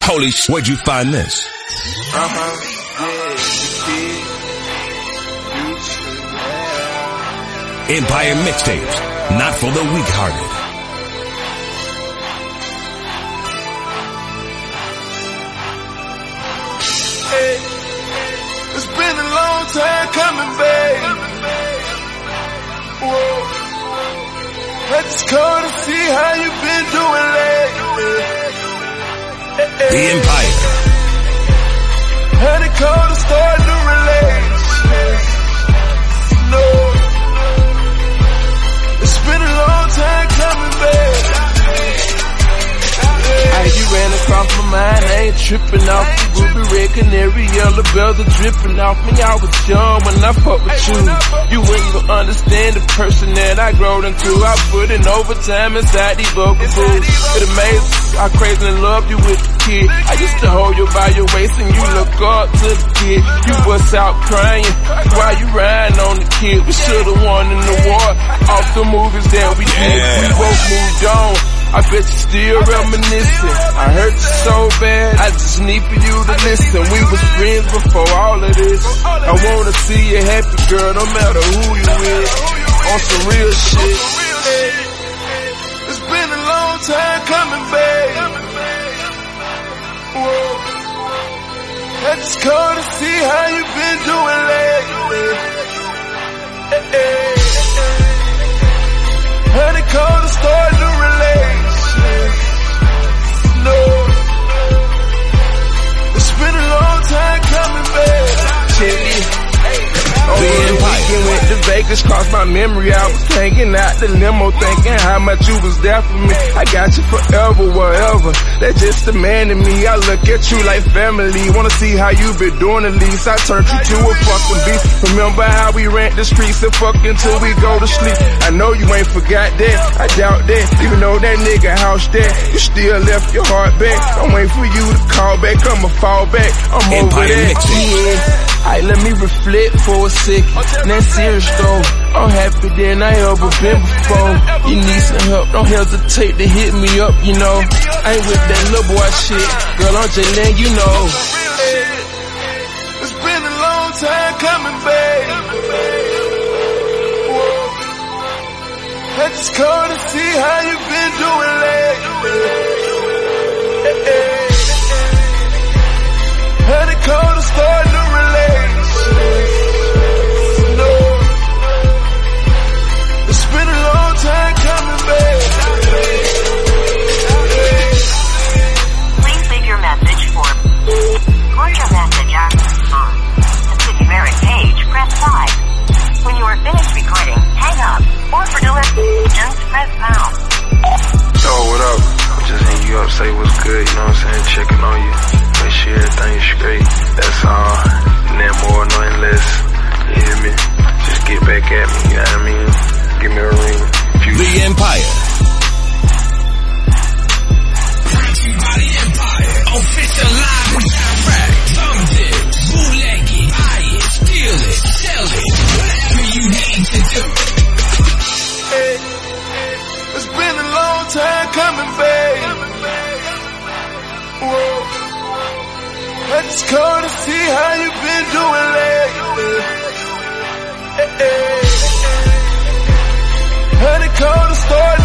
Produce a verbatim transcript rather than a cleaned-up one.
Holy sh**, where'd you find this? Uh-huh, yeah, Empire Mixtapes, not for the weak-hearted. Hey, it's been a long time coming, babe. Whoa. I just called to see how you been doing lately. Hey, hey. The Empire. Honey, called to start a new relationship. No, it's been a long time coming, babe. Hey, you ran across my mind, I ain't tripping off the ruby red canary, yellow bells are dripping off me. I was young when I fucked with you. You wouldn't even understand the person that I growed into. I put in overtime inside these vocal booths. It amazes how crazy and love you with the kid. I used to hold you by your waist and you look up to the kid. You bust out crying while you riding on the kid. We should've won in the war off the movies that we did. We both moved on. I bet you still reminiscing. I hurt you so bad, I just need for you to listen. We was friends before all of this. I wanna see you happy, girl, no matter who you with. On some real shit. It's been a long time coming, babe. Whoa. I just called to see how you been doing lately. Hey, hey. Honey, called to start a new relationship. No, it's been a long time coming, babe. Check it. Oh, the weekend went to Vegas, crossed my memory. I was hanging out the limo, thinking how much you was there for me. I got you forever, whatever. That's just the man in me. I look at you like family. Wanna see how you been doing at least. I turned you to a fucking beast. Remember how we ran the streets and fuck until we go to sleep. I know you ain't forgot that. I doubt that. Even though that nigga house there, you still left your heart back. I'm waiting for you to call back. I'ma fall back. I'm over that. Yeah. Alright, let me reflect for a second. That's serious though. I'm happy than I ever been before. You need some help, don't hesitate to hit me up, you know. I ain't with that little boy shit. Girl, I'm just letting you know. It's been a long time coming, babe. I just called to see how you been doing lately. Honey, called to start a new relationship. No, it's been a long time coming, babe. Please leave your message for or your message after the song. To the numeric page, press five. When you are finished recording, hang up. Or for directions, press pound. Yo, what up? I'm just hitting you up, say what's good, you know what I'm saying? Checking on you. Make sure everything's straight. That's all. Nothing more, nothing less. You hear me? Just get back at me, you know what I mean? Give me a ring. The Empire. Brought to you by the Empire. Official live and direct. Thumbed it, bootleg it, buy it, steal it, sell it. Whatever you need to do. Hey, it's been a long time coming, babe. Whoa. I just called to see how you been doing lately. Hey, hey. Honey, called to start